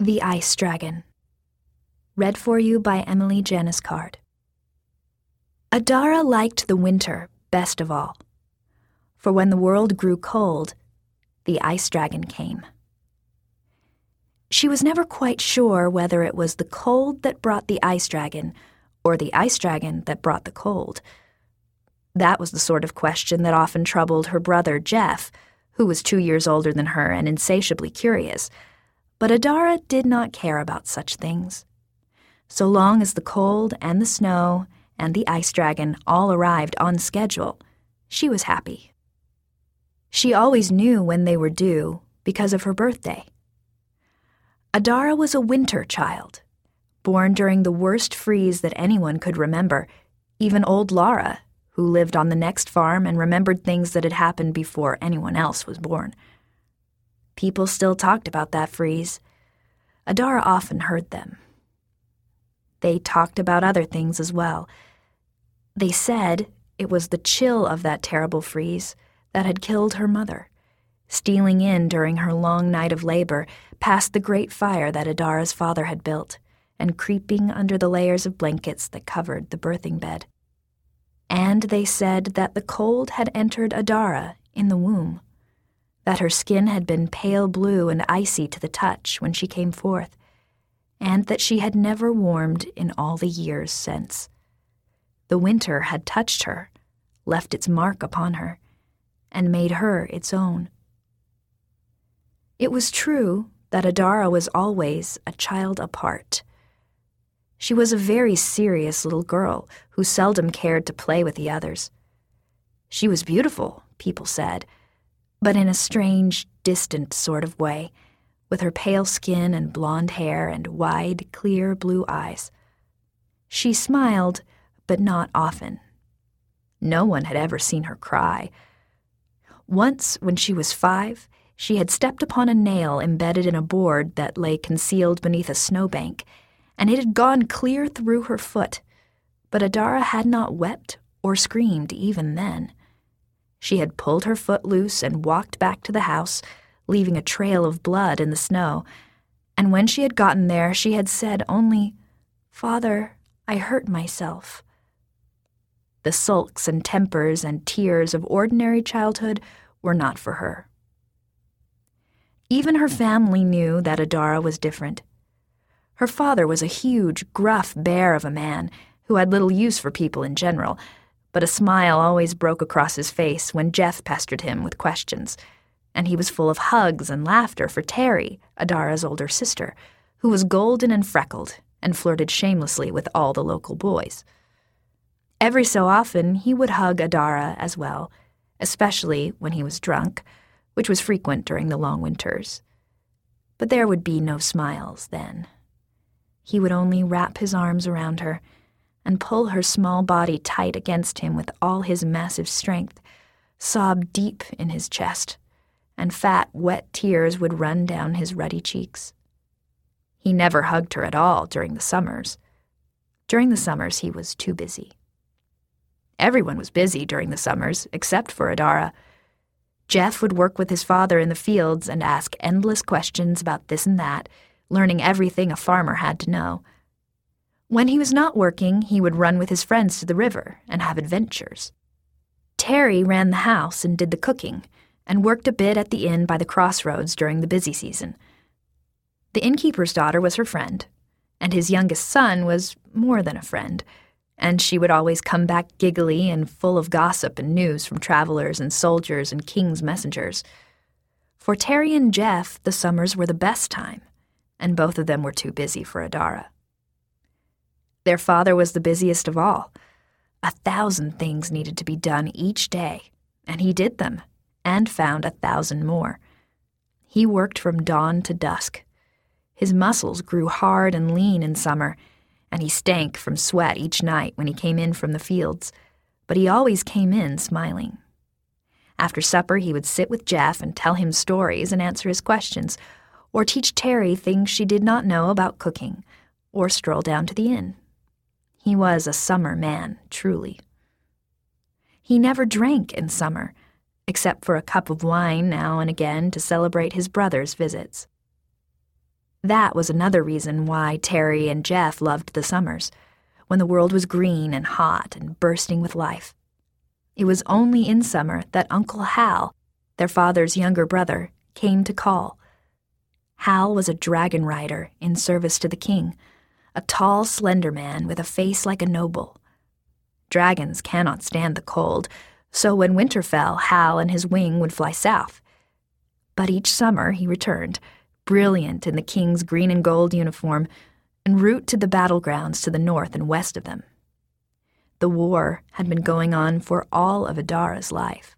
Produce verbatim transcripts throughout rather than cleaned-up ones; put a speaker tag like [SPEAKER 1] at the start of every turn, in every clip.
[SPEAKER 1] The Ice Dragon. Read for you by Emily Janice Card. Adara liked the winter best of all, for when the world grew cold, the ice dragon came. She was never quite sure whether it was the cold that brought the ice dragon or the ice dragon that brought the cold. That was the sort of question that often troubled her brother Jeff, who was two years older than her and insatiably curious. But Adara did not care about such things. So long as the cold and the snow and the ice dragon all arrived on schedule, she was happy. She always knew when they were due because of her birthday. Adara was a winter child, born during the worst freeze that anyone could remember, even old Laura, who lived on the next farm and remembered things that had happened before anyone else was born. People still talked about that freeze. Adara often heard them. They talked about other things as well. They said it was the chill of that terrible freeze that had killed her mother, stealing in during her long night of labor past the great fire that Adara's father had built, and creeping under the layers of blankets that covered the birthing bed. And they said that the cold had entered Adara in the womb, that her skin had been pale blue and icy to the touch when she came forth, and that she had never warmed in all the years since. The winter had touched her, left its mark upon her, and made her its own. It was true that Adara was always a child apart. She was a very serious little girl who seldom cared to play with the others. She was beautiful, people said, but in a strange, distant sort of way, with her pale skin and blonde hair and wide, clear blue eyes. She smiled, but not often. No one had ever seen her cry. Once, when she was five, she had stepped upon a nail embedded in a board that lay concealed beneath a snowbank, and it had gone clear through her foot, but Adara had not wept or screamed even then. She had pulled her foot loose and walked back to the house, leaving a trail of blood in the snow, and when she had gotten there, she had said only, "Father, I hurt myself." The sulks and tempers and tears of ordinary childhood were not for her. Even her family knew that Adara was different. Her father was a huge, gruff bear of a man who had little use for people in general, but a smile always broke across his face when Jeff pestered him with questions, and he was full of hugs and laughter for Terry, Adara's older sister, who was golden and freckled and flirted shamelessly with all the local boys. Every so often, he would hug Adara as well, especially when he was drunk, which was frequent during the long winters. But there would be no smiles then. He would only wrap his arms around her and pull her small body tight against him with all his massive strength, sob deep in his chest, and fat, wet tears would run down his ruddy cheeks. He never hugged her at all during the summers. During the summers, he was too busy. Everyone was busy during the summers, except for Adara. Jeff would work with his father in the fields and ask endless questions about this and that, learning everything a farmer had to know. When he was not working, he would run with his friends to the river and have adventures. Terry ran the house and did the cooking, and worked a bit at the inn by the crossroads during the busy season. The innkeeper's daughter was her friend, and his youngest son was more than a friend, and she would always come back giggly and full of gossip and news from travelers and soldiers and king's messengers. For Terry and Jeff, the summers were the best time, and both of them were too busy for Adara. Their father was the busiest of all. A thousand things needed to be done each day, and he did them, and found a thousand more. He worked from dawn to dusk. His muscles grew hard and lean in summer, and he stank from sweat each night when he came in from the fields, but he always came in smiling. After supper, he would sit with Jeff and tell him stories and answer his questions, or teach Terry things she did not know about cooking, or stroll down to the inn. He was a summer man, truly. He never drank in summer, except for a cup of wine now and again to celebrate his brother's visits. That was another reason why Terry and Jeff loved the summers, when the world was green and hot and bursting with life. It was only in summer that Uncle Hal, their father's younger brother, came to call. Hal was a dragon rider in service to the king, a tall, slender man with a face like a noble. Dragons cannot stand the cold, so when winter fell, Hal and his wing would fly south. But each summer he returned, brilliant in the king's green and gold uniform, en route to the battlegrounds to the north and west of them. The war had been going on for all of Adara's life.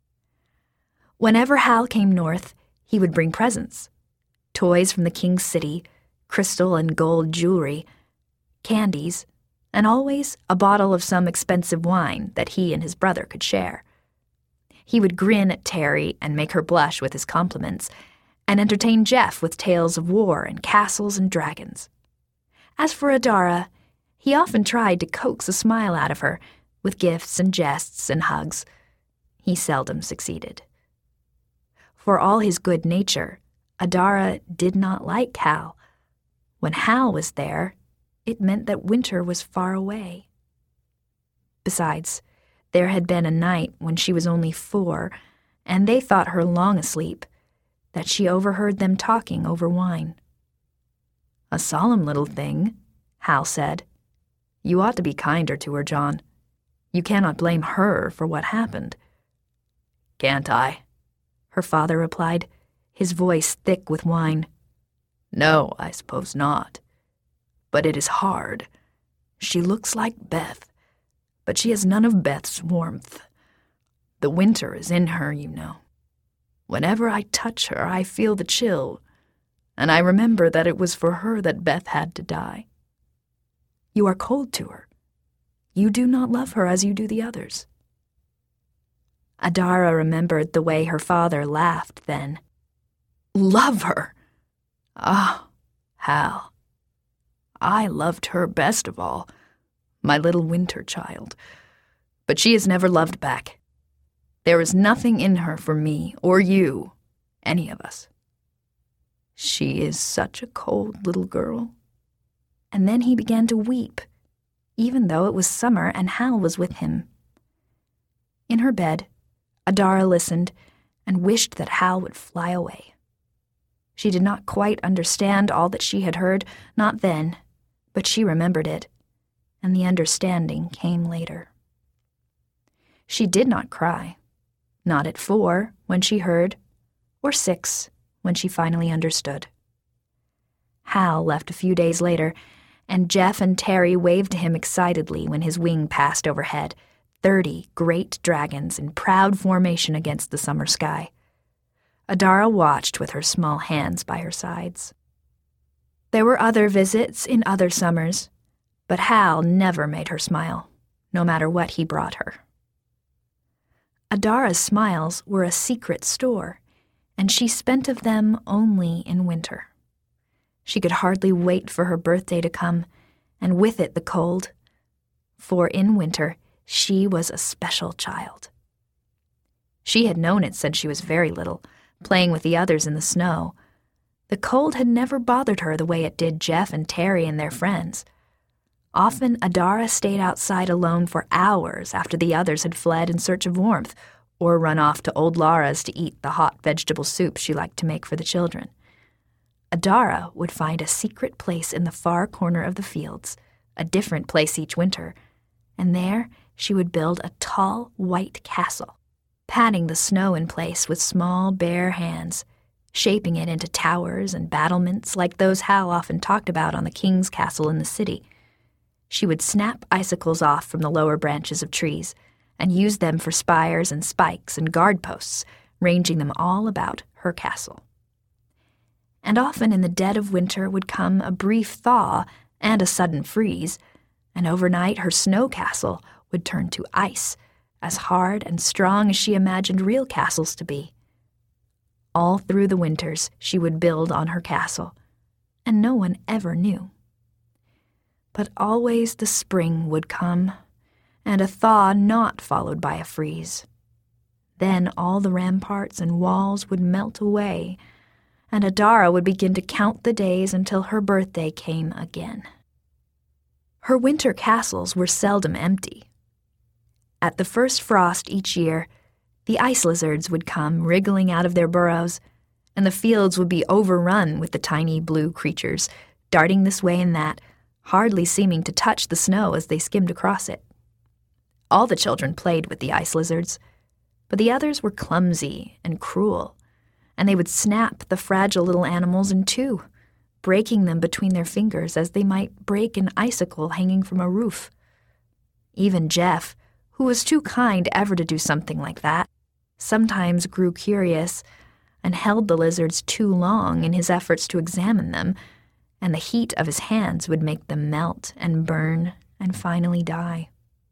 [SPEAKER 1] Whenever Hal came north, he would bring presents, toys from the king's city, crystal and gold jewelry, candies, and always a bottle of some expensive wine that he and his brother could share. He would grin at Terry and make her blush with his compliments, and entertain Jeff with tales of war and castles and dragons. As for Adara, he often tried to coax a smile out of her with gifts and jests and hugs. He seldom succeeded. For all his good nature, Adara did not like Hal. When Hal was there, it meant that winter was far away. Besides, there had been a night when she was only four, and they thought her long asleep, that she overheard them talking over wine. "A solemn little thing," Hal said. "You ought to be kinder to her, John. You cannot blame her for what happened." "Can't I?" her father replied, his voice thick with wine. "No, I suppose not. But it is hard. She looks like Beth, but she has none of Beth's warmth. The winter is in her, you know. Whenever I touch her, I feel the chill, and I remember that it was for her that Beth had to die. You are cold to her. You do not love her as you do the others." Adara remembered the way her father laughed then. "Love her? Ah, Hal. I loved her best of all, my little winter child. But she has never loved back. There is nothing in her for me or you, any of us. She is such a cold little girl." And then he began to weep, even though it was summer and Hal was with him. In her bed, Adara listened and wished that Hal would fly away. She did not quite understand all that she had heard, not then, but she remembered it, and the understanding came later. She did not cry, not at four when she heard, or six when she finally understood. Hal left a few days later, and Jeff and Terry waved to him excitedly when his wing passed overhead, thirty great dragons in proud formation against the summer sky. Adara watched with her small hands by her sides. There were other visits in other summers, but Hal never made her smile, no matter what he brought her. Adara's smiles were a secret store, and she spent of them only in winter. She could hardly wait for her birthday to come, and with it the cold, for in winter she was a special child. She had known it since she was very little, playing with the others in the snow. The cold had never bothered her the way it did Jeff and Terry and their friends. Often Adara stayed outside alone for hours after the others had fled in search of warmth, or run off to old Laura's to eat the hot vegetable soup she liked to make for the children. Adara would find a secret place in the far corner of the fields, a different place each winter, and there she would build a tall white castle, patting the snow in place with small bare hands, shaping it into towers and battlements like those Hal often talked about on the king's castle in the city. She would snap icicles off from the lower branches of trees and use them for spires and spikes and guard posts, ranging them all about her castle. And often in the dead of winter would come a brief thaw and a sudden freeze, and overnight her snow castle would turn to ice, as hard and strong as she imagined real castles to be. All through the winters she would build on her castle, and no one ever knew. But always the spring would come, and a thaw not followed by a freeze. Then all the ramparts and walls would melt away, and Adara would begin to count the days until her birthday came again. Her winter castles were seldom empty. At the first frost each year, the ice lizards would come wriggling out of their burrows, and the fields would be overrun with the tiny blue creatures, darting this way and that, hardly seeming to touch the snow as they skimmed across it. All the children played with the ice lizards, but the others were clumsy and cruel, and they would snap the fragile little animals in two, breaking them between their fingers as they might break an icicle hanging from a roof. Even Jeff, who was too kind ever to do something like that, sometimes grew curious and held the lizards too long in his efforts to examine them, and the heat of his hands would make them melt and burn and finally die.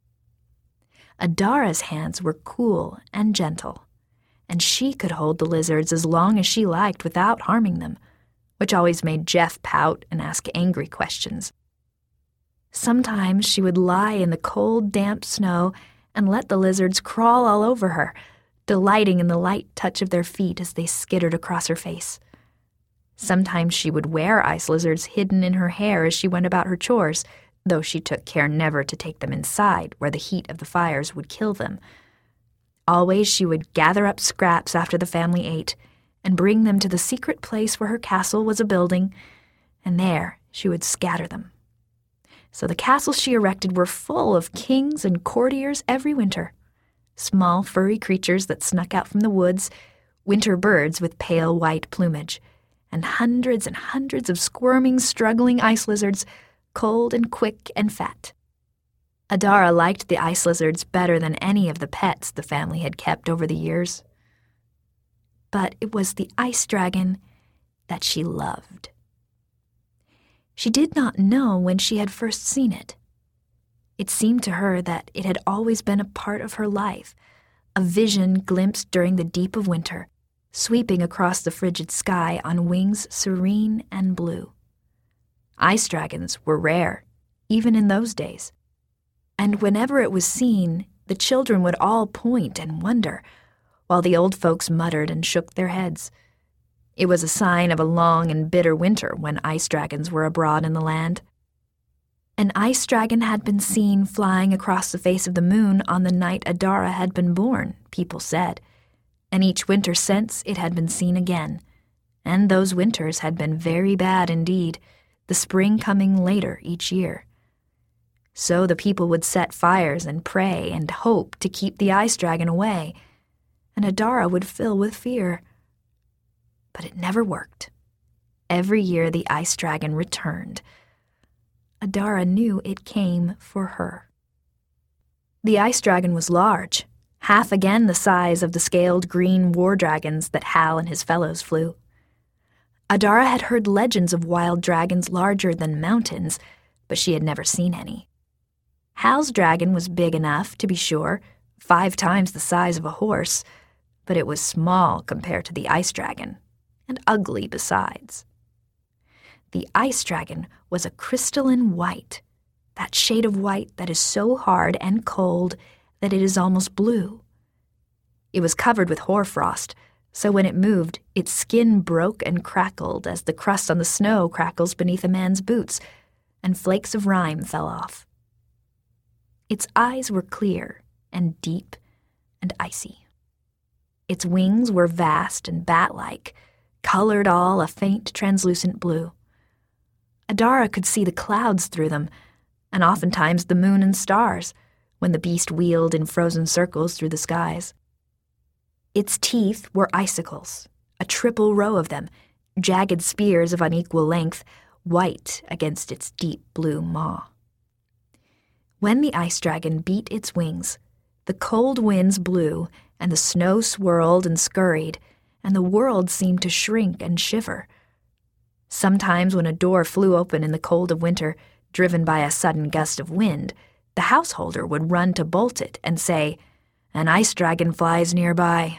[SPEAKER 1] Adara's hands were cool and gentle, and she could hold the lizards as long as she liked without harming them, which always made Jeff pout and ask angry questions. Sometimes she would lie in the cold, damp snow and let the lizards crawl all over her, delighting in the light touch of their feet as they skittered across her face. Sometimes she would wear ice lizards hidden in her hair as she went about her chores, though she took care never to take them inside where the heat of the fires would kill them. Always she would gather up scraps after the family ate and bring them to the secret place where her castle was a building, and there she would scatter them. So the castles she erected were full of kings and courtiers every winter, small furry creatures that snuck out from the woods, winter birds with pale white plumage, and hundreds and hundreds of squirming, struggling ice lizards, cold and quick and fat. Adara liked the ice lizards better than any of the pets the family had kept over the years. But it was the ice dragon that she loved. She did not know when she had first seen it. It seemed to her that it had always been a part of her life, a vision glimpsed during the deep of winter, sweeping across the frigid sky on wings serene and blue. Ice dragons were rare, even in those days. And whenever it was seen, the children would all point and wonder, while the old folks muttered and shook their heads. It was a sign of a long and bitter winter when ice dragons were abroad in the land. An ice dragon had been seen flying across the face of the moon on the night Adara had been born, people said, and each winter since it had been seen again. And those winters had been very bad indeed, the spring coming later each year. So the people would set fires and pray and hope to keep the ice dragon away, and Adara would fill with fear. But it never worked. Every year the ice dragon returned. Adara knew it came for her. The ice dragon was large, half again the size of the scaled green war dragons that Hal and his fellows flew. Adara had heard legends of wild dragons larger than mountains, but she had never seen any. Hal's dragon was big enough, to be sure, five times the size of a horse, but it was small compared to the ice dragon, and ugly besides. The ice dragon was a crystalline white, that shade of white that is so hard and cold that it is almost blue. It was covered with hoarfrost, so when it moved, its skin broke and crackled as the crust on the snow crackles beneath a man's boots, and flakes of rime fell off. Its eyes were clear and deep and icy. Its wings were vast and bat-like, colored all a faint translucent blue. Adara could see the clouds through them, and oftentimes the moon and stars, when the beast wheeled in frozen circles through the skies. Its teeth were icicles, a triple row of them, jagged spears of unequal length, white against its deep blue maw. When the ice dragon beat its wings, the cold winds blew, and the snow swirled and scurried, and the world seemed to shrink and shiver. Sometimes when a door flew open in the cold of winter, driven by a sudden gust of wind, the householder would run to bolt it and say, "An ice dragon flies nearby."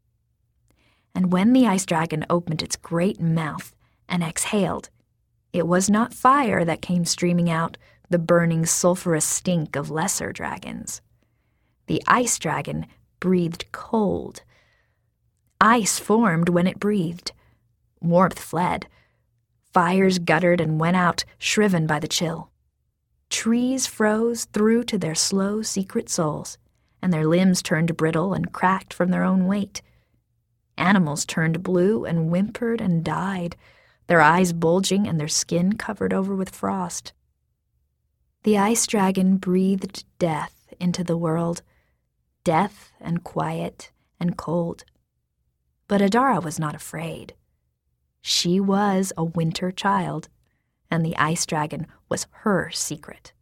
[SPEAKER 1] And when the ice dragon opened its great mouth and exhaled, it was not fire that came streaming out, the burning sulphurous stink of lesser dragons. The ice dragon breathed cold. Ice formed when it breathed. Warmth fled. Fires guttered and went out, shriven by the chill. Trees froze through to their slow, secret souls, and their limbs turned brittle and cracked from their own weight. Animals turned blue and whimpered and died, their eyes bulging and their skin covered over with frost. The ice dragon breathed death into the world, death and quiet and cold. But Adara was not afraid. She was a winter child, and the ice dragon was her secret.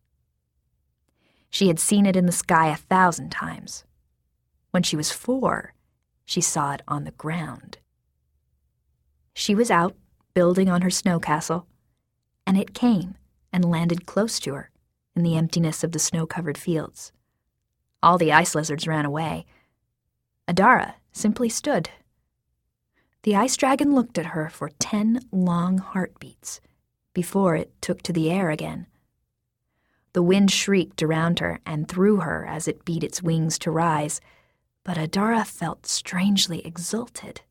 [SPEAKER 1] She had seen it in the sky a thousand times. When she was four, she saw it on the ground. She was out building on her snow castle, and it came and landed close to her in the emptiness of the snow-covered fields. All the ice lizards ran away. Adara simply stood. The ice dragon looked at her for ten long heartbeats before it took to the air again. The wind shrieked around her and through her as it beat its wings to rise, but Adara felt strangely exulted.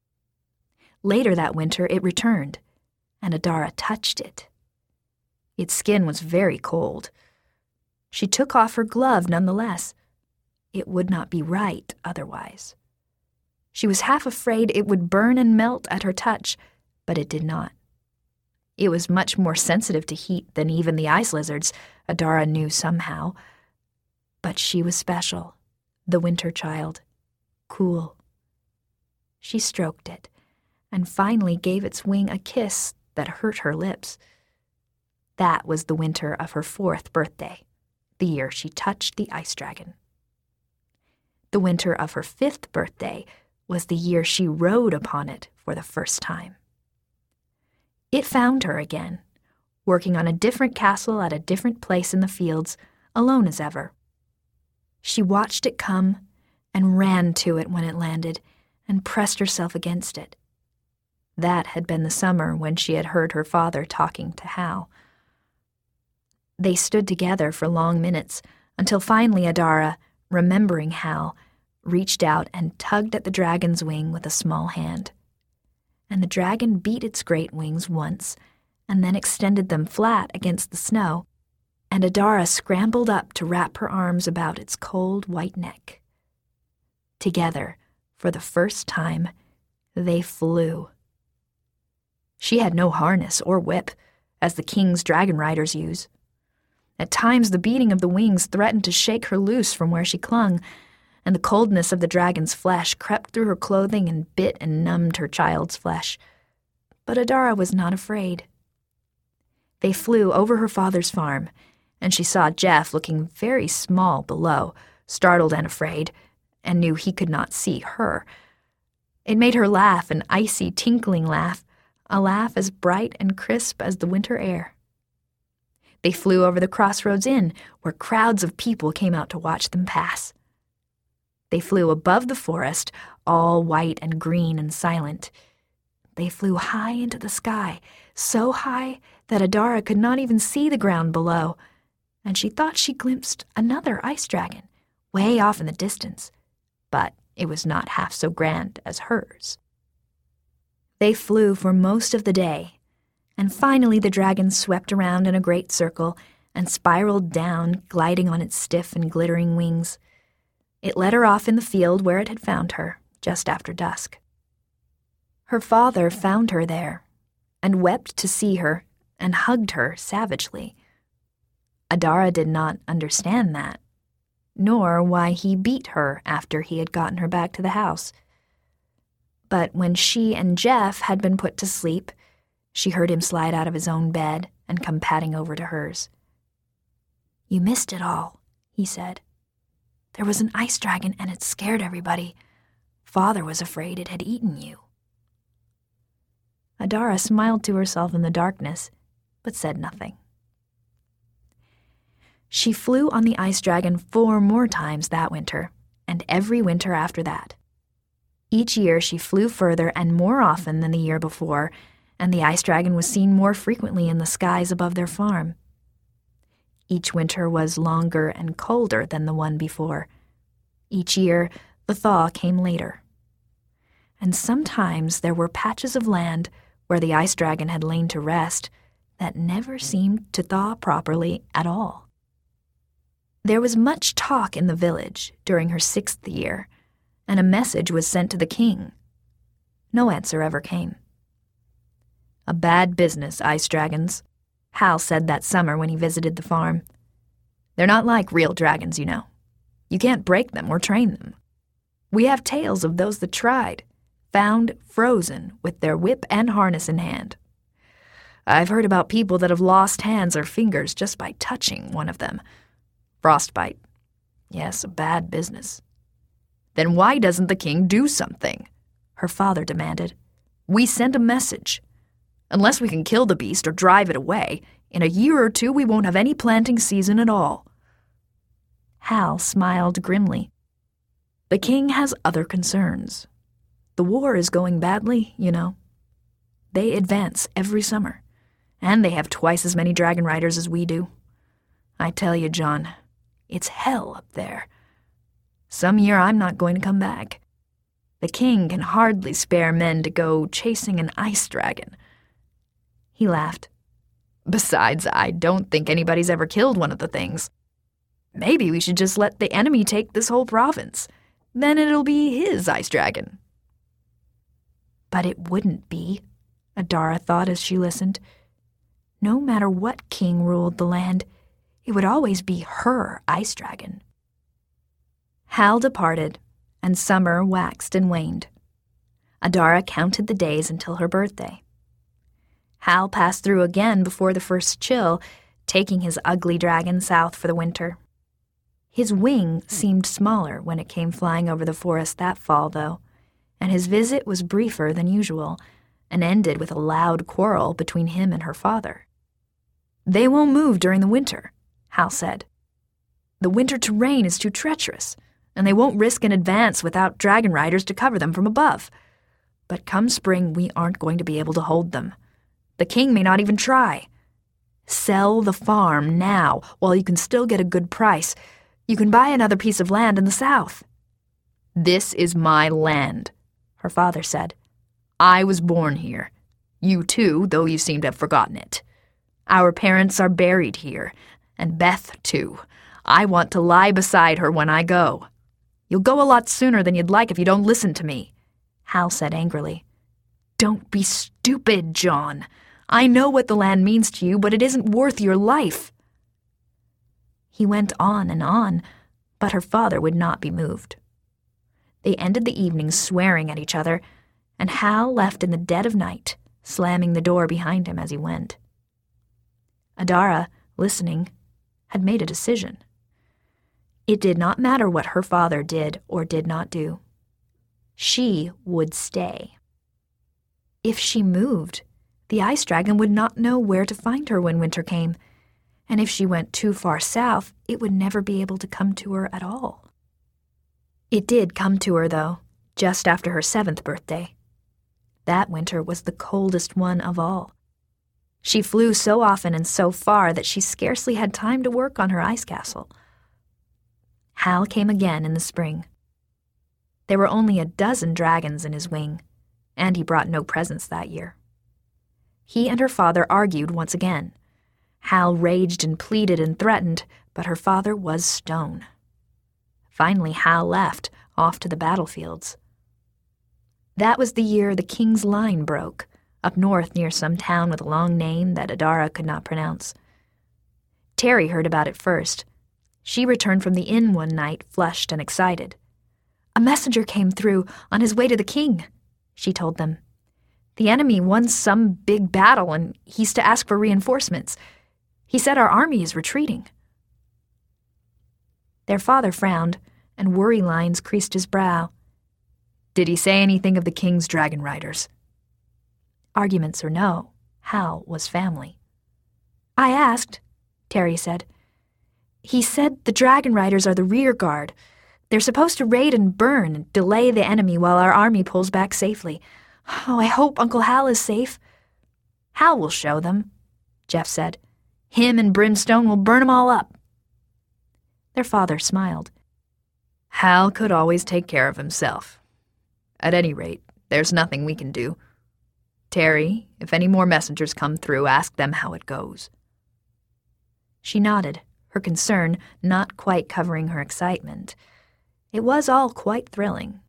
[SPEAKER 1] Later that winter it returned, and Adara touched it. Its skin was very cold. She took off her glove nonetheless. It would not be right otherwise. She was half afraid it would burn and melt at her touch, but it did not. It was much more sensitive to heat than even the ice lizards, Adara knew somehow. But she was special, the winter child, cool. She stroked it, and finally gave its wing a kiss that hurt her lips. That was the winter of her fourth birthday, the year she touched the ice dragon. The winter of her fifth birthday was the year she rode upon it for the first time. It found her again, working on a different castle at a different place in the fields, alone as ever. She watched it come and ran to it when it landed and pressed herself against it. That had been the summer when she had heard her father talking to Hal. They stood together for long minutes until finally Adara, remembering Hal, reached out and tugged at the dragon's wing with a small hand. And the dragon beat its great wings once and then extended them flat against the snow, and Adara scrambled up to wrap her arms about its cold white neck. Together, for the first time, they flew. She had no harness or whip, as the king's dragon riders use. At times the beating of the wings threatened to shake her loose from where she clung, and the coldness of the dragon's flesh crept through her clothing and bit and numbed her child's flesh. But Adara was not afraid. They flew over her father's farm, and she saw Jeff looking very small below, startled and afraid, and knew he could not see her. It made her laugh, an icy, tinkling laugh, a laugh as bright and crisp as the winter air. They flew over the Crossroads Inn, where crowds of people came out to watch them pass. They flew above the forest, all white and green and silent. They flew high into the sky, so high that Adara could not even see the ground below, and she thought she glimpsed another ice dragon, way off in the distance, but it was not half so grand as hers. They flew for most of the day, and finally the dragon swept around in a great circle and spiraled down, gliding on its stiff and glittering wings. It led her off in the field where it had found her, just after dusk. Her father found her there, and wept to see her, and hugged her savagely. Adara did not understand that, nor why he beat her after he had gotten her back to the house. But when she and Jeff had been put to sleep, she heard him slide out of his own bed and come padding over to hers. "You missed it all," he said. "There was an ice dragon and it scared everybody. Father was afraid it had eaten you." Adara smiled to herself in the darkness, but said nothing. She flew on the ice dragon four more times that winter, and every winter after that. Each year she flew further and more often than the year before, and the ice dragon was seen more frequently in the skies above their farm. Each winter was longer and colder than the one before. Each year, the thaw came later. and sometimes there were patches of land where the ice dragon had lain to rest that never seemed to thaw properly at all. There was much talk in the village during her sixth year, and a message was sent to the king. No answer ever came. A bad business, ice dragons, Hal said that summer when he visited the farm. They're not like real dragons, you know. You can't break them or train them. We have tales of those that tried, found frozen with their whip and harness in hand. I've heard about people that have lost hands or fingers just by touching one of them. Frostbite. Yes, a bad business. Then why doesn't the king do something? Her father demanded. We sent a message. Unless we can kill the beast or drive it away, in a year or two we won't have any planting season at all. Hal smiled grimly. The king has other concerns. The war is going badly, you know. They advance every summer, and they have twice as many dragon riders as we do. I tell you, John, it's hell up there. Some year I'm not going to come back. The king can hardly spare men to go chasing an ice dragon. He laughed. Besides, I don't think anybody's ever killed one of the things. Maybe we should just let the enemy take this whole province. Then it'll be his ice dragon. But it wouldn't be, Adara thought as she listened. No matter what king ruled the land, it would always be her ice dragon. Hal departed, and summer waxed and waned. Adara counted the days until her birthday. Hal passed through again before the first chill, taking his ugly dragon south for the winter. His wing seemed smaller when it came flying over the forest that fall, though, and his visit was briefer than usual, and ended with a loud quarrel between him and her father. They won't move during the winter, Hal said. The winter terrain is too treacherous, and they won't risk an advance without dragon riders to cover them from above. But come spring, we aren't going to be able to hold them. The king may not even try. Sell the farm now while you can still get a good price. You can buy another piece of land in the south. This is my land, her father said. I was born here. You too, though you seem to have forgotten it. Our parents are buried here, and Beth too. I want to lie beside her when I go. You'll go a lot sooner than you'd like if you don't listen to me, Hal said angrily. Don't be stupid, John. I know what the land means to you, but it isn't worth your life. He went on and on, but her father would not be moved. They ended the evening swearing at each other, and Hal left in the dead of night, slamming the door behind him as he went. Adara, listening, had made a decision. It did not matter what her father did or did not do. She would stay. If she moved, the ice dragon would not know where to find her when winter came, and if she went too far south, it would never be able to come to her at all. It did come to her, though, just after her seventh birthday. That winter was the coldest one of all. She flew so often and so far that she scarcely had time to work on her ice castle. Hal came again in the spring. There were only a dozen dragons in his wing, and he brought no presents that year. He and her father argued once again. Hal raged and pleaded and threatened, but her father was stone. Finally, Hal left, off to the battlefields. That was the year the king's line broke, up north near some town with a long name that Adara could not pronounce. Terry heard about it first. She returned from the inn one night, flushed and excited. A messenger came through on his way to the king, she told them. The enemy won some big battle, and he's to ask for reinforcements. He said our army is retreating. Their father frowned, and worry lines creased his brow. Did he say anything of the king's dragon riders? Arguments or no, Hal was family. I asked, Terry said. He said the dragon riders are the rear guard. They're supposed to raid and burn and delay the enemy while our army pulls back safely. Oh, I hope Uncle Hal is safe. Hal will show them, Jeff said. Him and Brimstone will burn 'em all up. Their father smiled. Hal could always take care of himself. At any rate, There's nothing we can do. Terry, if any more messengers come through, ask them how it goes." She nodded, her concern not quite covering her excitement. It was all quite thrilling.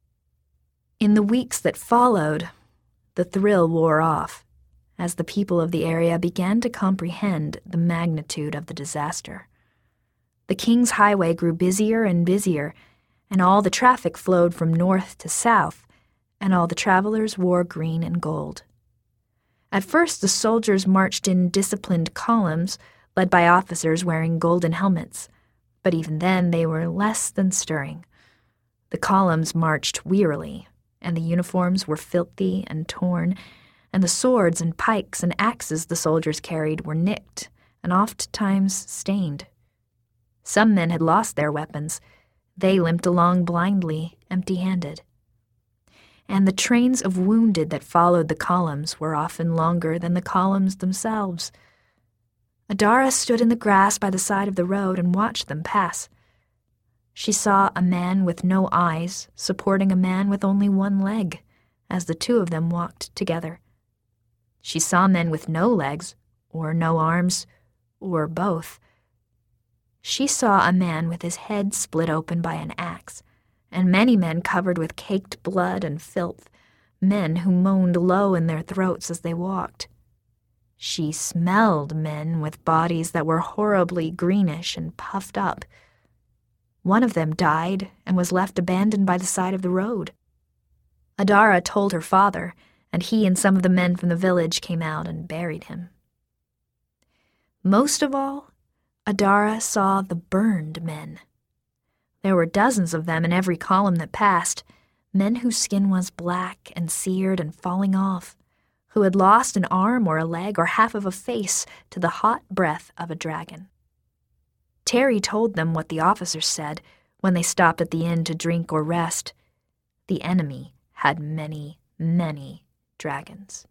[SPEAKER 1] In the weeks that followed, the thrill wore off, as the people of the area began to comprehend the magnitude of the disaster. The King's Highway grew busier and busier, and all the traffic flowed from north to south, and all the travelers wore green and gold. At first, the soldiers marched in disciplined columns, led by officers wearing golden helmets, but even then they were less than stirring. The columns marched wearily, and the uniforms were filthy and torn, and the swords and pikes and axes the soldiers carried were nicked and oft-times stained. Some men had lost their weapons. They limped along blindly, empty-handed. And the trains of wounded that followed the columns were often longer than the columns themselves. Adara stood in the grass by the side of the road and watched them pass. She saw a man with no eyes supporting a man with only one leg, as the two of them walked together. She saw men with no legs, or no arms, or both. She saw a man with his head split open by an axe, and many men covered with caked blood and filth, men who moaned low in their throats as they walked. She smelled men with bodies that were horribly greenish and puffed up. One of them died and was left abandoned by the side of the road. Adara told her father, and he and some of the men from the village came out and buried him. Most of all, Adara saw the burned men. There were dozens of them in every column that passed, men whose skin was black and seared and falling off, who had lost an arm or a leg or half of a face to the hot breath of a dragon. Terry told them what the officers said when they stopped at the inn to drink or rest. The enemy had many, many dragons.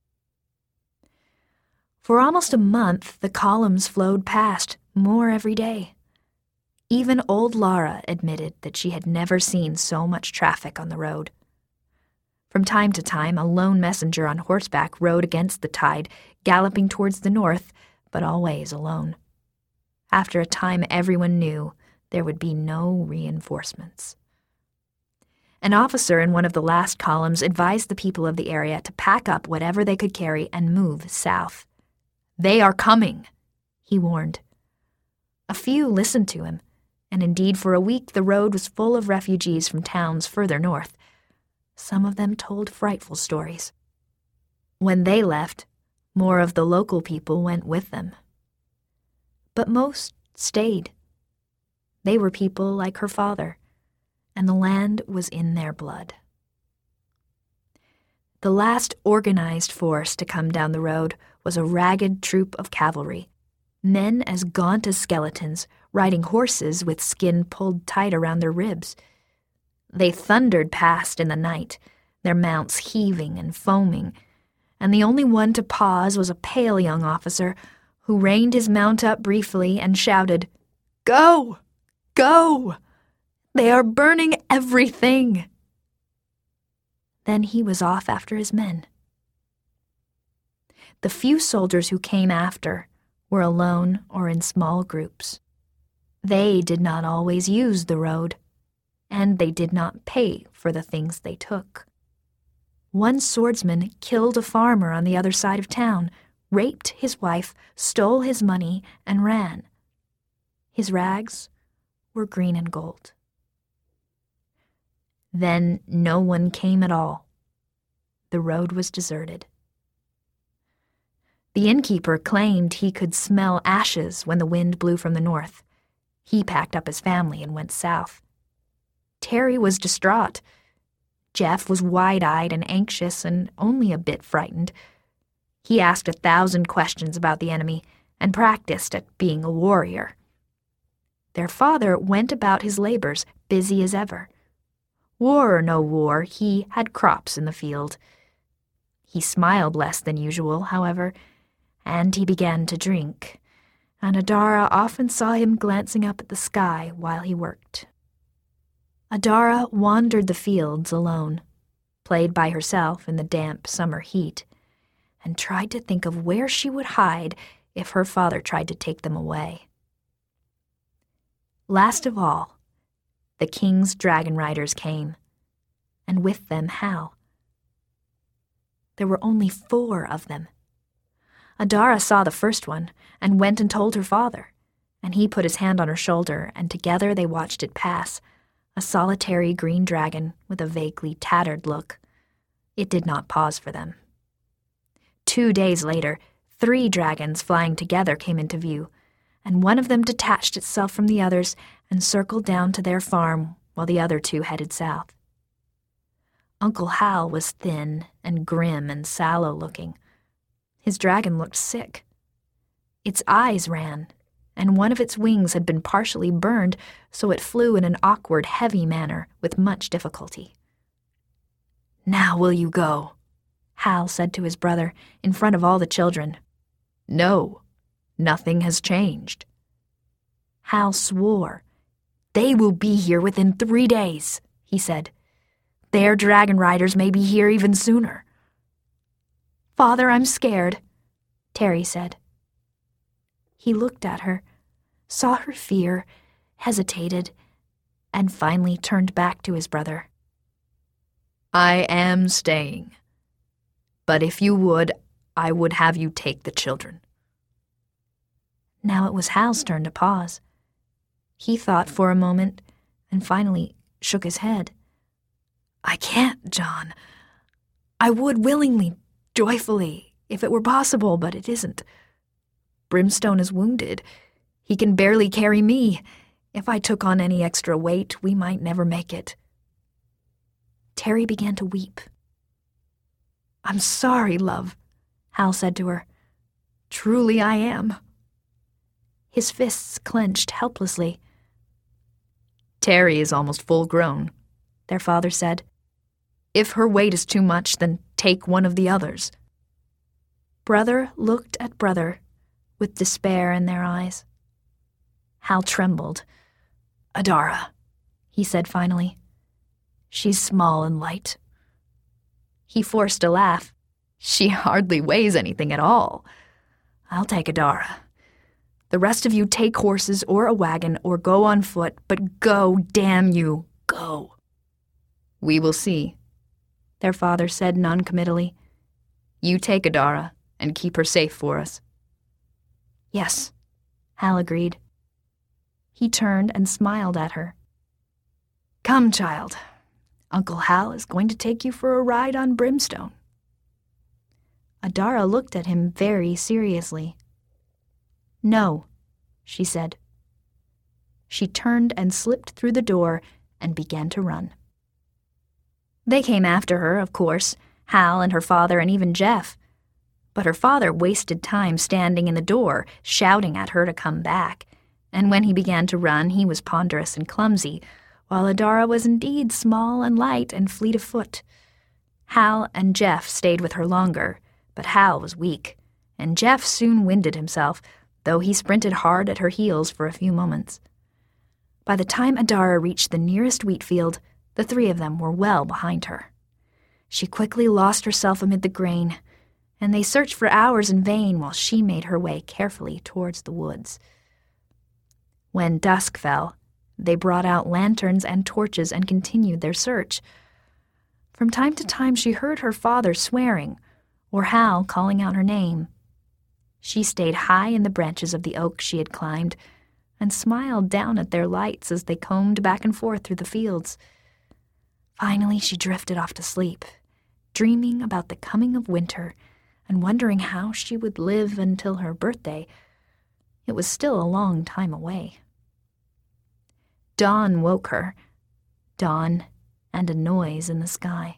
[SPEAKER 1] For almost a month, the columns flowed past, more every day. Even old Lara admitted that she had never seen so much traffic on the road. From time to time, a lone messenger on horseback rode against the tide, galloping towards the north, but always alone. After a time, everyone knew there would be no reinforcements. An officer in one of the last columns advised the people of the area to pack up whatever they could carry and move south. "They are coming," he warned. A few listened to him, and indeed for a week the road was full of refugees from towns further north. Some of them told frightful stories. When they left, more of the local people went with them. But most stayed. They were people like her father, and the land was in their blood. The last organized force to come down the road was a ragged troop of cavalry, men as gaunt as skeletons, riding horses with skin pulled tight around their ribs. They thundered past in the night, their mounts heaving and foaming, and the only one to pause was a pale young officer who reined his mount up briefly and shouted, "Go! Go! They are burning everything!" Then he was off after his men. The few soldiers who came after were alone or in small groups. They did not always use the road, and they did not pay for the things they took. One swordsman killed a farmer on the other side of town, raped his wife, stole his money, and ran. His rags were green and gold. Then no one came at all. The road was deserted. The innkeeper claimed he could smell ashes when the wind blew from the north. He packed up his family and went south. Terry was distraught. Jeff was wide-eyed and anxious and only a bit frightened. He asked a thousand questions about the enemy and practiced at being a warrior. Their father went about his labors, busy as ever. War or no war, he had crops in the field. He smiled less than usual, however, and he began to drink, and Adara often saw him glancing up at the sky while he worked. Adara wandered the fields alone. played by herself in the damp summer heat, and tried to think of where she would hide if her father tried to take them away. Last of all, the king's dragon riders came, and with them Hal. There were only four of them. Adara saw the first one and went and told her father, and he put his hand on her shoulder, and together they watched it pass, a solitary green dragon with a vaguely tattered look. It did not pause for them. Two days later, three dragons flying together came into view, and one of them detached itself from the others and circled down to their farm while the other two headed south. Uncle Hal was thin and grim and sallow-looking. His dragon looked sick. Its eyes ran, and one of its wings had been partially burned, so it flew in an awkward, heavy manner with much difficulty. "Now will you go?" Hal said to his brother in front of all the children. "No, nothing has changed." Hal swore. "They will be here within three days," he said. "Their dragon riders may be here even sooner." "Father, I'm scared," Terry said. He looked at her, saw her fear, hesitated, and finally turned back to his brother. "I am staying. But if you would, I would have you take the children." Now it was Hal's turn to pause. He thought for a moment, and finally shook his head. "I can't, John. I would willingly, joyfully, if it were possible, but it isn't. Brimstone is wounded. He can barely carry me. If I took on any extra weight, we might never make it." Terry began to weep. "I'm sorry, love," Hal said to her. "Truly I am." His fists clenched helplessly. "Terry is almost full-grown," their father said. "If her weight is too much, then take one of the others." Brother looked at brother, with despair in their eyes. Hal trembled. "Adara," he said finally. "She's small and light." He forced a laugh. "She hardly weighs anything at all. I'll take Adara. The rest of you take horses or a wagon or go on foot, but go, damn you, go." "We will see," their father said noncommittally. "You take Adara and keep her safe for us." "Yes," Hal agreed. He turned and smiled at her. "Come, child. Uncle Hal is going to take you for a ride on Brimstone." Adara looked at him very seriously. "No," she said. She turned and slipped through the door and began to run. They came after her, of course, Hal and her father and even Jeff. But her father wasted time standing in the door, shouting at her to come back, and when he began to run, he was ponderous and clumsy, while Adara was indeed small and light and fleet of foot. Hal and Jeff stayed with her longer, but Hal was weak, and Jeff soon winded himself, though he sprinted hard at her heels for a few moments. By the time Adara reached the nearest wheat field, the three of them were well behind her. She quickly lost herself amid the grain, and they searched for hours in vain while she made her way carefully towards the woods. When dusk fell, they brought out lanterns and torches and continued their search. From time to time she heard her father swearing, or Hal calling out her name. She stayed high in the branches of the oak she had climbed, and smiled down at their lights as they combed back and forth through the fields. Finally she drifted off to sleep, dreaming about the coming of winter and wondering how she would live until her birthday. It was still a long time away. Dawn woke her. Dawn and a noise in the sky.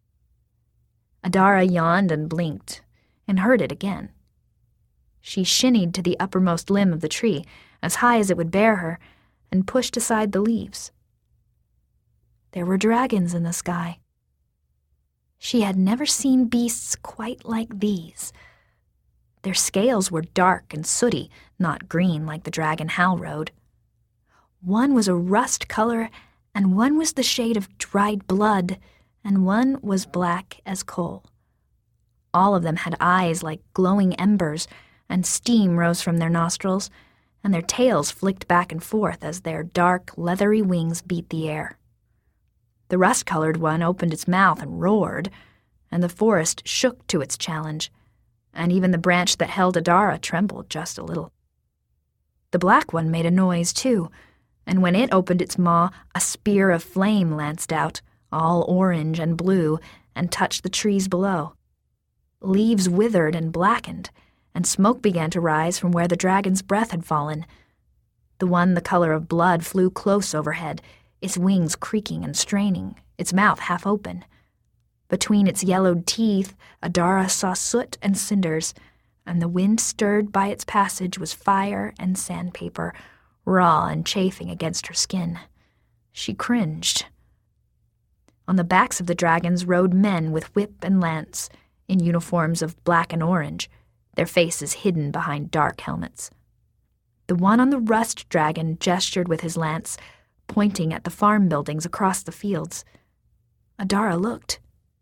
[SPEAKER 1] Adara yawned and blinked, and heard it again. She shinnied to the uppermost limb of the tree, as high as it would bear her, and pushed aside the leaves. There were dragons in the sky. She had never seen beasts quite like these. Their scales were dark and sooty, not green like the dragon Hal rode. One was a rust color, and one was the shade of dried blood, and one was black as coal. All of them had eyes like glowing embers, and steam rose from their nostrils, and their tails flicked back and forth as their dark, leathery wings beat the air. The rust-colored one opened its mouth and roared, and the forest shook to its challenge, and even the branch that held Adara trembled just a little. The black one made a noise, too, and when it opened its maw, a spear of flame lanced out, all orange and blue, and touched the trees below. Leaves withered and blackened, and smoke began to rise from where the dragon's breath had fallen. The one the color of blood flew close overhead, its wings creaking and straining, its mouth half open. Between its yellowed teeth, Adara saw soot and cinders, and the wind stirred by its passage was fire and sandpaper, raw and chafing against her skin. She cringed. On the backs of the dragons rode men with whip and lance, in uniforms of black and orange, their faces hidden behind dark helmets. The one on the rust dragon gestured with his lance, pointing at the farm buildings across the fields. Adara looked.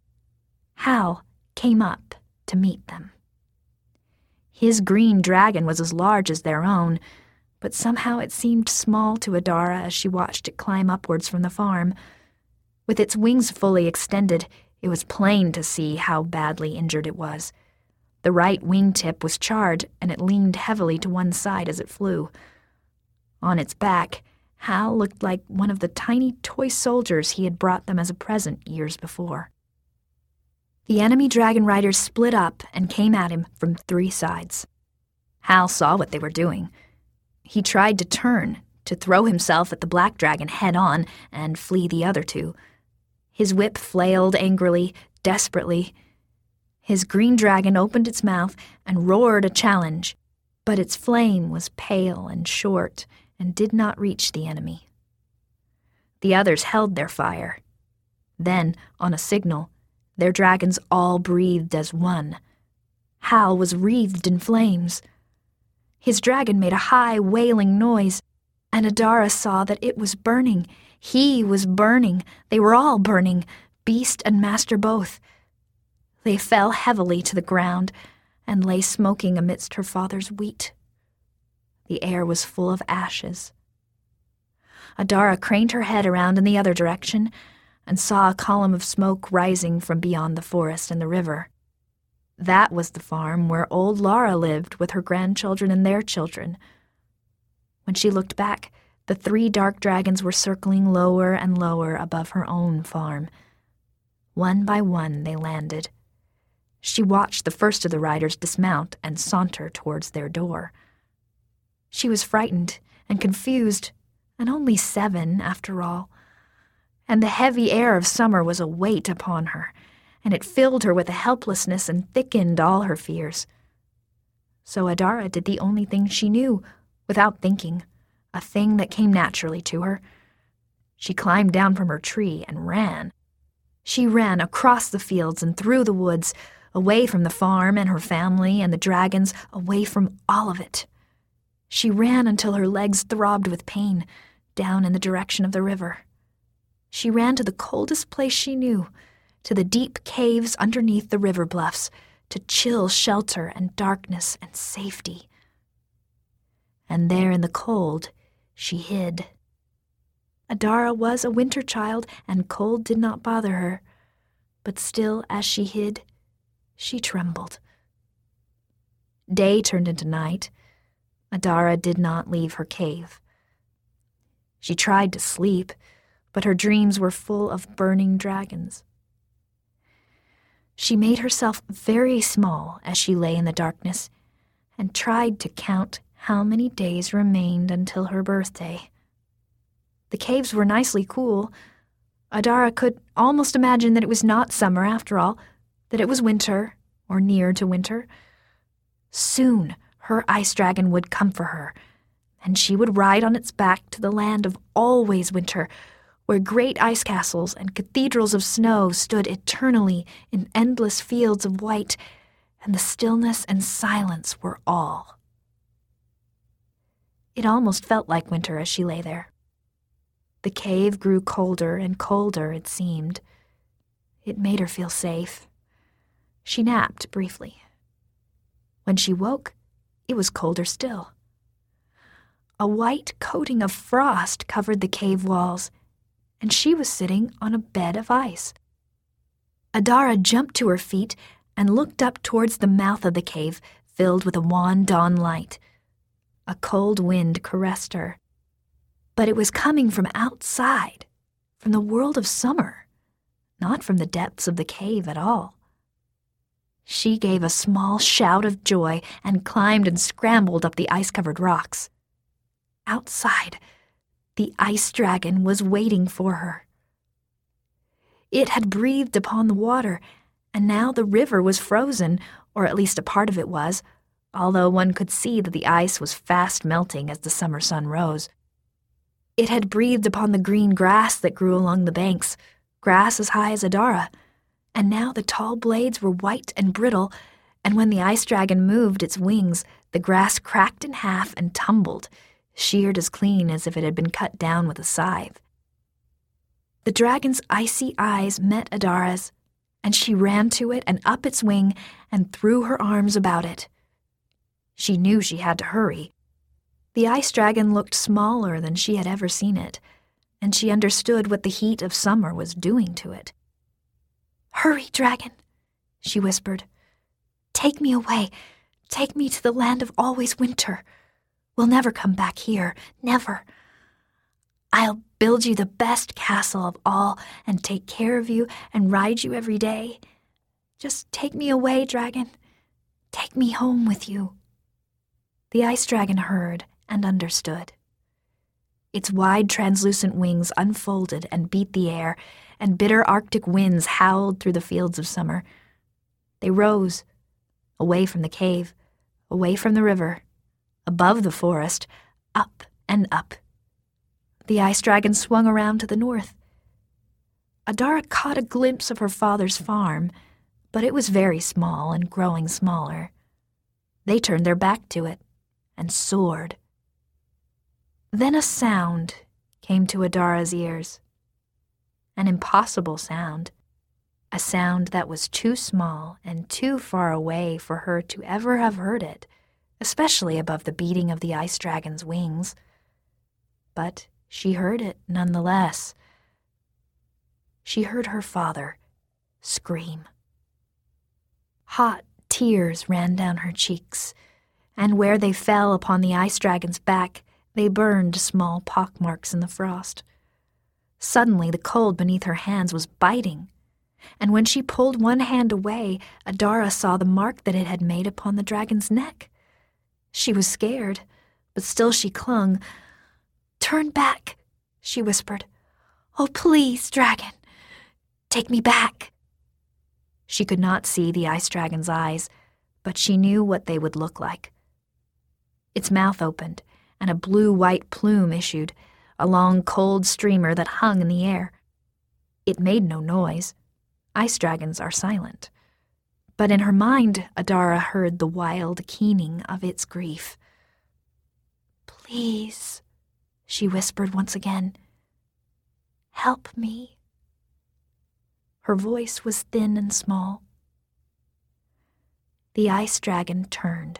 [SPEAKER 1] Hal came up to meet them. His green dragon was as large as their own, but somehow it seemed small to Adara as she watched it climb upwards from the farm. With its wings fully extended, it was plain to see how badly injured it was. The right wingtip was charred, and it leaned heavily to one side as it flew. On its back, Hal looked like one of the tiny toy soldiers he had brought them as a present years before. The enemy dragon riders split up and came at him from three sides. Hal saw what they were doing. He tried to turn, to throw himself at the black dragon head-on and flee the other two. His whip flailed angrily, desperately. His green dragon opened its mouth and roared a challenge, but its flame was pale and short and did not reach the enemy. The others held their fire. Then, on a signal, their dragons all breathed as one. Hal was wreathed in flames. His dragon made a high, wailing noise, and Adara saw that it was burning. He was burning. They were all burning, beast and master both. They fell heavily to the ground and lay smoking amidst her father's wheat. The air was full of ashes. Adara craned her head around in the other direction and saw a column of smoke rising from beyond the forest and the river. That was the farm where old Laura lived with her grandchildren and their children. When she looked back, the three dark dragons were circling lower and lower above her own farm. One by one they landed. She watched the first of the riders dismount and saunter towards their door. She was frightened and confused, and only seven, after all. And the heavy air of summer was a weight upon her, and it filled her with a helplessness and thickened all her fears. So Adara did the only thing she knew, without thinking, a thing that came naturally to her. She climbed down from her tree and ran. She ran across the fields and through the woods, away from the farm and her family and the dragons, away from all of it. She ran until her legs throbbed with pain, down in the direction of the river. She ran to the coldest place she knew, to the deep caves underneath the river bluffs, to chill shelter and darkness and safety. And there in the cold, she hid. Adara was a winter child, and cold did not bother her, but still, as she hid, she trembled. Day turned into night. Adara did not leave her cave. She tried to sleep, but her dreams were full of burning dragons. She made herself very small as she lay in the darkness, and tried to count how many days remained until her birthday. The caves were nicely cool. Adara could almost imagine that it was not summer after all, that it was winter, or near to winter. Soon her ice dragon would come for her, and she would ride on its back to the land of always winter, where great ice castles and cathedrals of snow stood eternally in endless fields of white, and the stillness and silence were all. It almost felt like winter as she lay there. The cave grew colder and colder, it seemed. It made her feel safe. She napped briefly. When she woke, it was colder still. A white coating of frost covered the cave walls, and she was sitting on a bed of ice. Adara jumped to her feet and looked up towards the mouth of the cave, filled with a wan dawn light. A cold wind caressed her. But it was coming from outside, from the world of summer, not from the depths of the cave at all. She gave a small shout of joy and climbed and scrambled up the ice-covered rocks. Outside, the ice dragon was waiting for her. It had breathed upon the water, and now the river was frozen, or at least a part of it was, although one could see that the ice was fast melting as the summer sun rose. It had breathed upon the green grass that grew along the banks, grass as high as Adara, and now the tall blades were white and brittle, and when the ice dragon moved its wings, the grass cracked in half and tumbled, sheared as clean as if it had been cut down with a scythe. The dragon's icy eyes met Adara's, and she ran to it and up its wing and threw her arms about it. She knew she had to hurry. The ice dragon looked smaller than she had ever seen it, and she understood what the heat of summer was doing to it. "Hurry, dragon," she whispered. "Take me away. Take me to the land of always winter. We'll never come back here, never. I'll build you the best castle of all and take care of you and ride you every day. Just take me away, dragon. Take me home with you." The ice dragon heard and understood. Its wide, translucent wings unfolded and beat the air, and bitter Arctic winds howled through the fields of summer. They rose, away from the cave, away from the river, above the forest, up and up. The ice dragon swung around to the north. Adara caught a glimpse of her father's farm, but it was very small and growing smaller. They turned their back to it and soared. Then a sound came to Adara's ears. An impossible sound. A sound that was too small and too far away for her to ever have heard it, especially above the beating of the ice dragon's wings. But she heard it nonetheless. She heard her father scream. Hot tears ran down her cheeks, and where they fell upon the ice dragon's back, they burned small pockmarks in the frost. Suddenly, the cold beneath her hands was biting, and when she pulled one hand away, Adara saw the mark that it had made upon the dragon's neck. She was scared, but still she clung. "Turn back," she whispered. "Oh, please, dragon, take me back." She could not see the ice dragon's eyes, but she knew what they would look like. Its mouth opened, and a blue-white plume issued, a long cold streamer that hung in the air. It made no noise. Ice dragons are silent. But in her mind, Adara heard the wild keening of its grief. "Please," she whispered once again, "help me." Her voice was thin and small. The ice dragon turned.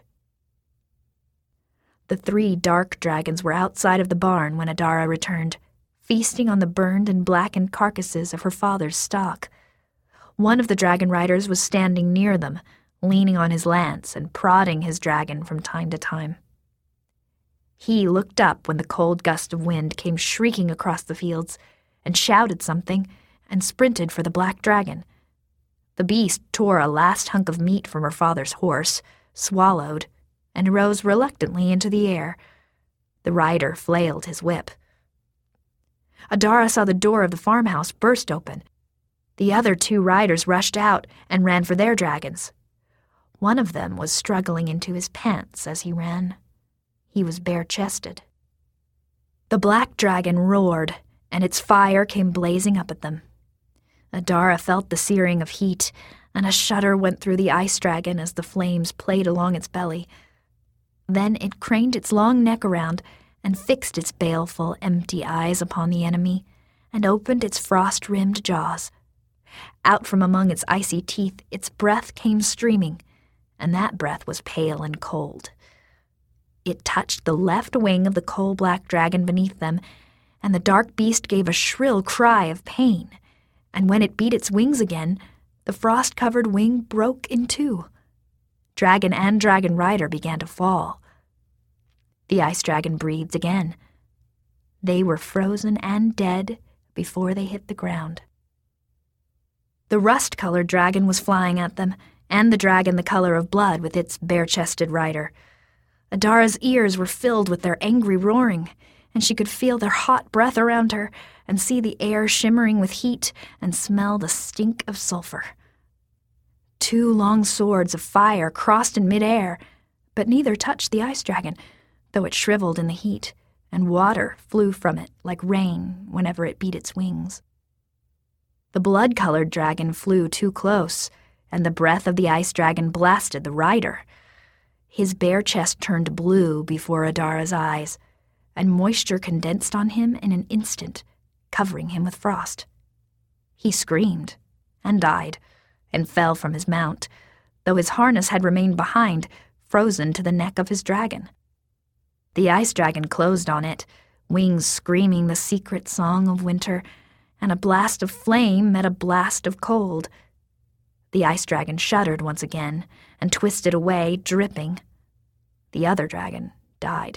[SPEAKER 1] The three dark dragons were outside of the barn when Adara returned, feasting on the burned and blackened carcasses of her father's stock. One of the dragon riders was standing near them, leaning on his lance and prodding his dragon from time to time. He looked up when the cold gust of wind came shrieking across the fields, and shouted something, and sprinted for the black dragon. The beast tore a last hunk of meat from her father's horse, swallowed, and rose reluctantly into the air. The rider flailed his whip. Adara saw the door of the farmhouse burst open. The other two riders rushed out and ran for their dragons. One of them was struggling into his pants as he ran. He was bare-chested. The black dragon roared, and its fire came blazing up at them. Adara felt the searing of heat, and a shudder went through the ice dragon as the flames played along its belly. Then it craned its long neck around and fixed its baleful, empty eyes upon the enemy, and opened its frost-rimmed jaws. Out from among its icy teeth, its breath came streaming, and that breath was pale and cold. It touched the left wing of the coal-black dragon beneath them, and the dark beast gave a shrill cry of pain, and when it beat its wings again, the frost-covered wing broke in two. Dragon and dragon rider began to fall. The ice dragon breathed again. They were frozen and dead before they hit the ground. The rust-colored dragon was flying at them, and the dragon the color of blood with its bare-chested rider. Adara's ears were filled with their angry roaring, and she could feel their hot breath around her and see the air shimmering with heat and smell the stink of sulfur. Two long swords of fire crossed in midair, but neither touched the ice dragon, though it shriveled in the heat, and water flew from it like rain whenever it beat its wings. The blood-colored dragon flew too close, and the breath of the ice dragon blasted the rider. His bare chest turned blue before Adara's eyes, and moisture condensed on him in an instant, covering him with frost. He screamed, and died, and fell from his mount, though his harness had remained behind, frozen to the neck of his dragon. The ice dragon closed on it, wings screaming the secret song of winter, and a blast of flame met a blast of cold. The ice dragon shuddered once again and twisted away, dripping. The other dragon died.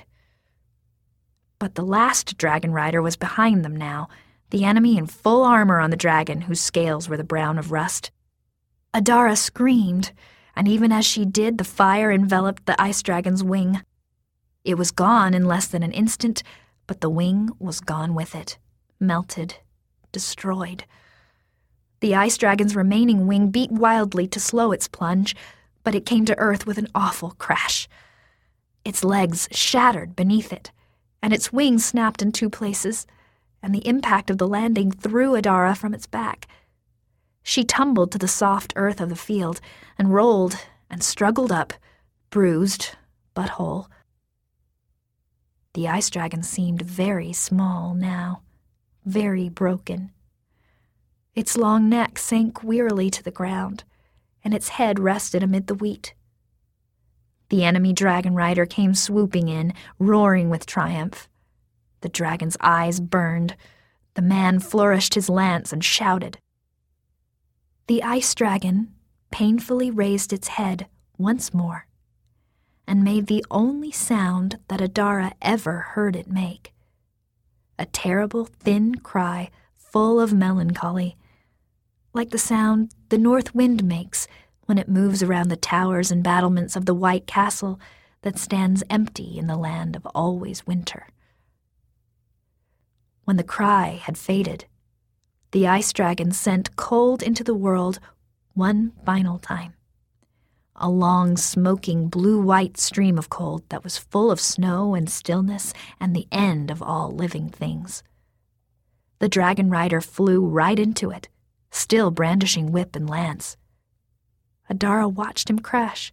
[SPEAKER 1] But the last dragon rider was behind them now, the enemy in full armor on the dragon whose scales were the brown of rust. Adara screamed, and even as she did, the fire enveloped the ice dragon's wing. It was gone in less than an instant, but the wing was gone with it, melted, destroyed. The ice dragon's remaining wing beat wildly to slow its plunge, but it came to earth with an awful crash. Its legs shattered beneath it, and its wings snapped in two places, and the impact of the landing threw Adara from its back. She tumbled to the soft earth of the field and rolled and struggled up, bruised but whole. The ice dragon seemed very small now, very broken. Its long neck sank wearily to the ground, and its head rested amid the wheat. The enemy dragon rider came swooping in, roaring with triumph. The dragon's eyes burned. The man flourished his lance and shouted. The ice dragon painfully raised its head once more and made the only sound that Adara ever heard it make. A terrible, thin cry full of melancholy, like the sound the north wind makes when it moves around the towers and battlements of the white castle that stands empty in the land of always winter. When the cry had faded, the ice dragon sent cold into the world one final time. A long, smoking, blue-white stream of cold that was full of snow and stillness and the end of all living things. The dragon rider flew right into it, still brandishing whip and lance. Adara watched him crash.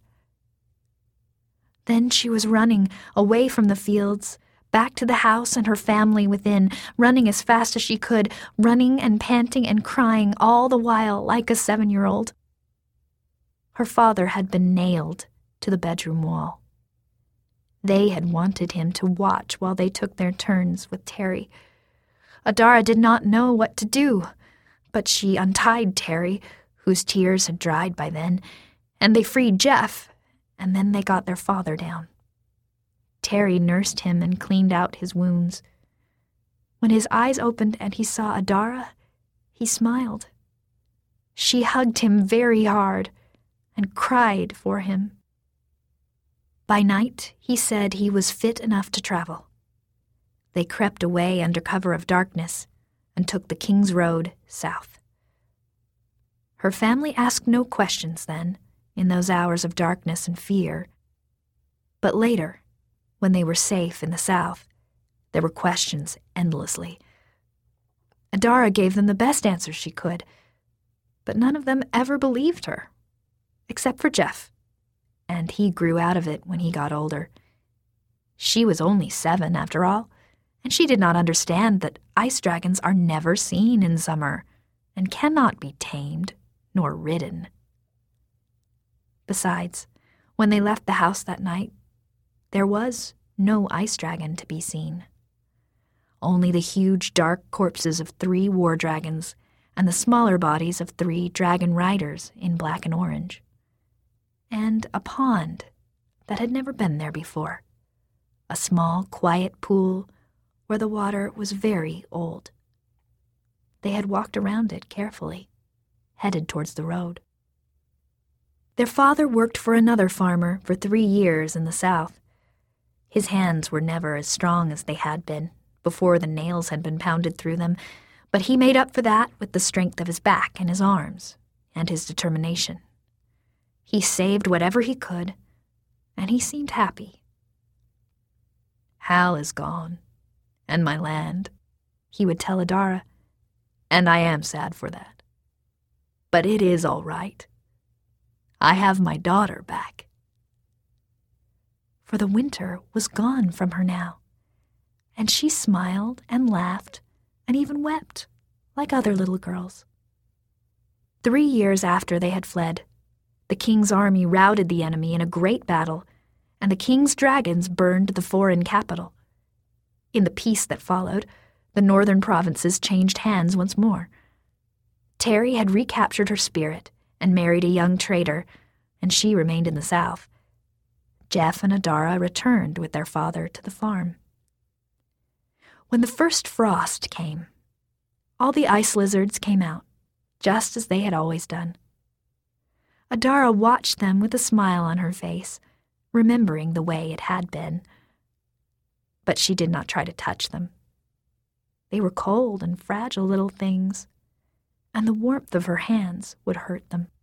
[SPEAKER 1] Then she was running away from the fields, back to the house and her family within, running as fast as she could, running and panting and crying all the while like a seven-year-old. Her father had been nailed to the bedroom wall. They had wanted him to watch while they took their turns with Terry. Adara did not know what to do, but she untied Terry, whose tears had dried by then, and they freed Jeff, and then they got their father down. Terry nursed him and cleaned out his wounds. When his eyes opened and he saw Adara, he smiled. She hugged him very hard and cried for him. By night, he said he was fit enough to travel. They crept away under cover of darkness and took the King's Road south. Her family asked no questions then, in those hours of darkness and fear. But later, when they were safe in the south, there were questions endlessly. Adara gave them the best answers she could, but none of them ever believed her, except for Jeff, and he grew out of it when he got older. She was only seven, after all, and she did not understand that ice dragons are never seen in summer, and cannot be tamed nor ridden. Besides, when they left the house that night, there was no ice dragon to be seen. Only the huge dark corpses of three war dragons and the smaller bodies of three dragon riders in black and orange. And a pond that had never been there before. A small, quiet pool where the water was very old. They had walked around it carefully, headed towards the road. Their father worked for another farmer for three years in the south. His hands were never as strong as they had been before the nails had been pounded through them, but he made up for that with the strength of his back and his arms and his determination. He saved whatever he could, and he seemed happy. "Hal is gone, and my land," he would tell Adara, "and I am sad for that. But it is all right. I have my daughter back." For the winter was gone from her now, and she smiled and laughed and even wept like other little girls. Three years after they had fled, the king's army routed the enemy in a great battle, and the king's dragons burned the foreign capital. In the peace that followed, the northern provinces changed hands once more. Terry had recaptured her spirit and married a young trader, and she remained in the south. Jeff and Adara returned with their father to the farm. When the first frost came, all the ice lizards came out, just as they had always done. Adara watched them with a smile on her face, remembering the way it had been. But she did not try to touch them. They were cold and fragile little things, and the warmth of her hands would hurt them.